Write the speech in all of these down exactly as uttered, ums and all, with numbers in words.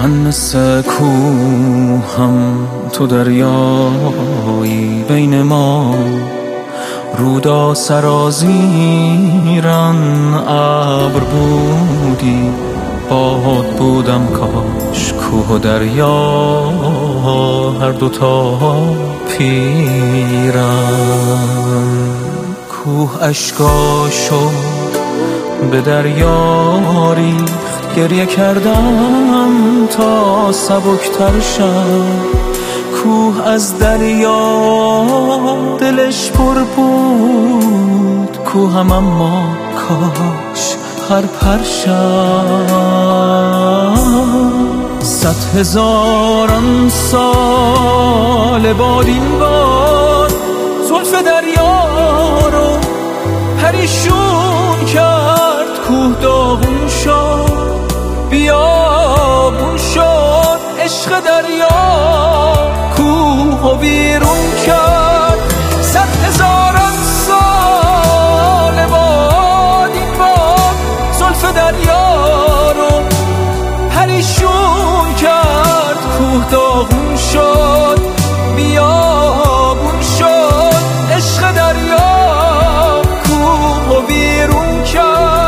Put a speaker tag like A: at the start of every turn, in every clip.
A: من مثل کوهم تو دریایی بین ما، رودا سرازیران ابر بودی، باد بودم کاش کوه و دریا هر دوتا پیرن. کوه اشکاشو به دریا ریخت، گریه کردم تا سبکتر شد. کوه از دریا دلش پر بود، کوهم اما کاش هر پر شد. صد هزاران سال باد این باد زلف دریا رو پریشون کرد. کوه داغون شد، بیابون شد، عشق دریا کوه و بیرون کرد. صد هزاران سال باد این باد زلف دریا رو پریشون کرد. کوه داغون شد، بیابون شد، عشق دریا کوه و بیرون کرد.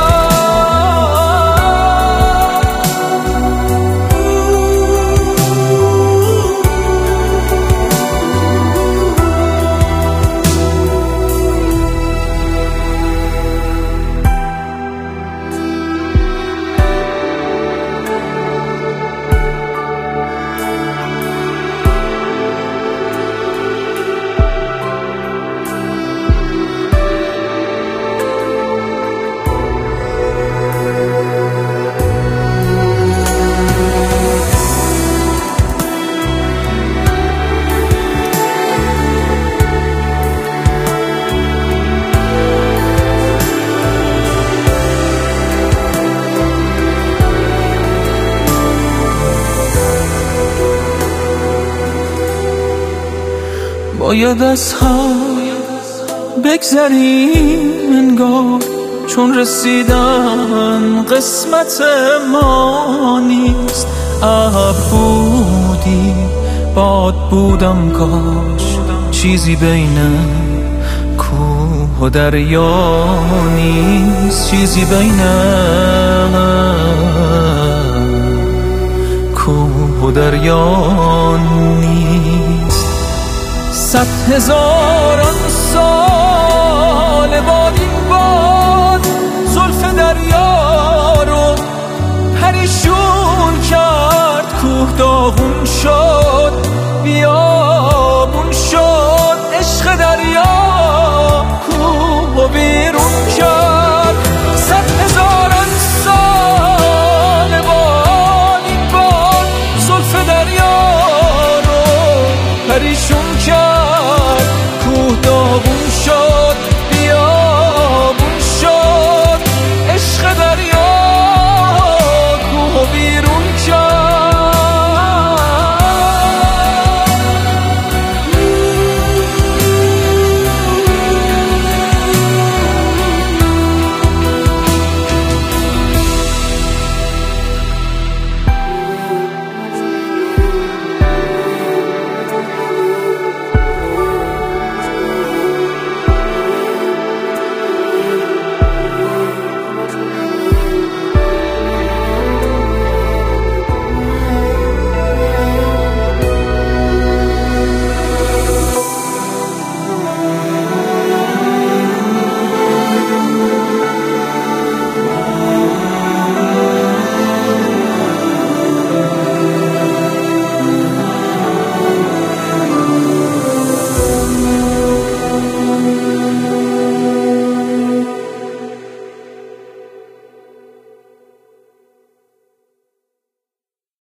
A: باید از هم بگذریم انگار، چون رسیدن قسمت ما نیست. ابر بودی، باد بودم کاش چیزی بین کوه و دریا نیست. چیزی بین کوه و دریا نیست. صد هزاران سال